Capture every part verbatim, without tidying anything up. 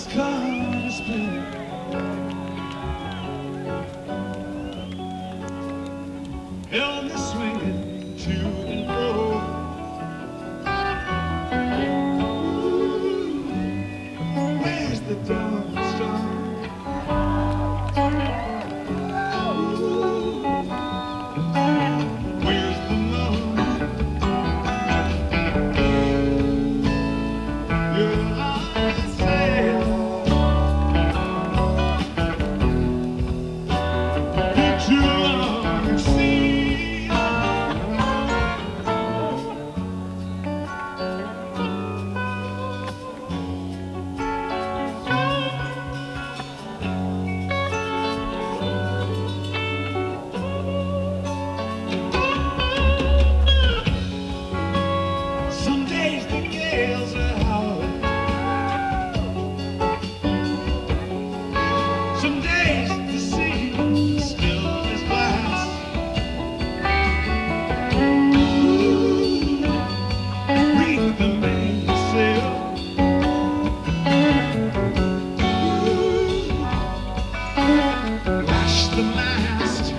has come to spin. Held me swinging to and fro. Ooh, where's the dawn star? Ooh, where's the moon? Your eyes said, been too long to see. Some days the gales are howling. Some days the sea is still as glass. Ooh, read the mainsail. Ooh, lash the mast.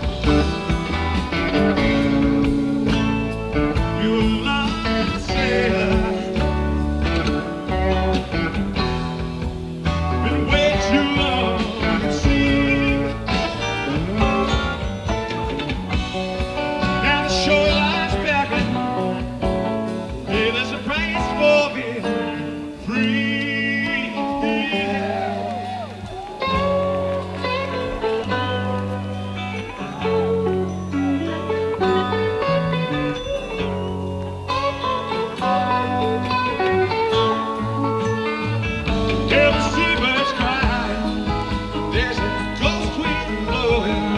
Your line sail. Been way too long at sea. Now the shoreline's beckoning. Hey, there's a price for being free. Hear the seabirds cry. There's a ghost wind blowing,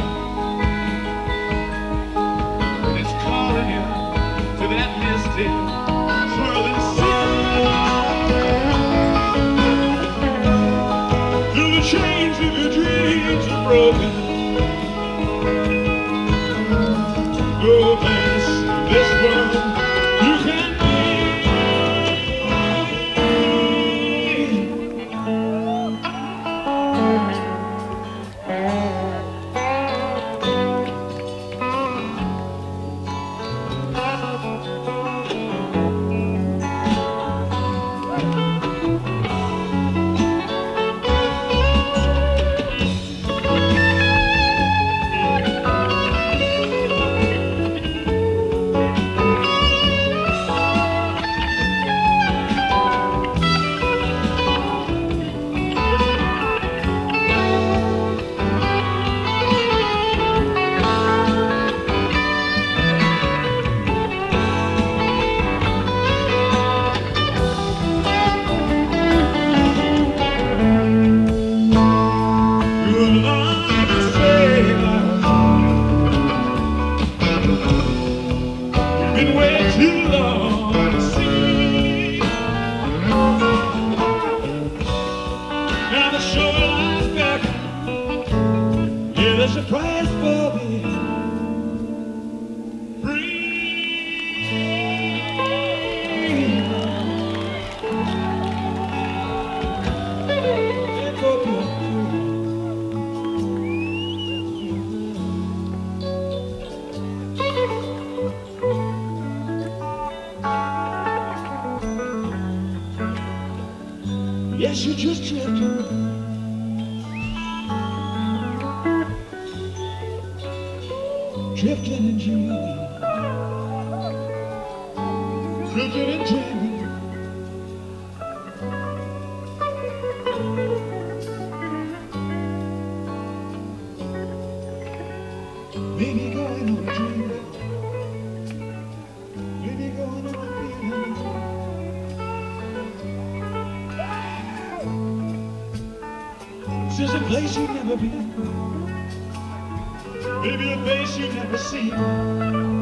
and it's calling you to that misty, swirling sea. Till the chains of your dreams are broken. No place in this world you can be. Your line is sailor. You've been way too long to see. Now the shoreline's beckoning. Yeah, there's a price for being free. Yes, you're just drifting. Drifting and dreaming. Drifting and dreaming. Maybe going on a dream. Maybe going on a feeling. There's a place you've never been, maybe a face you've never seen.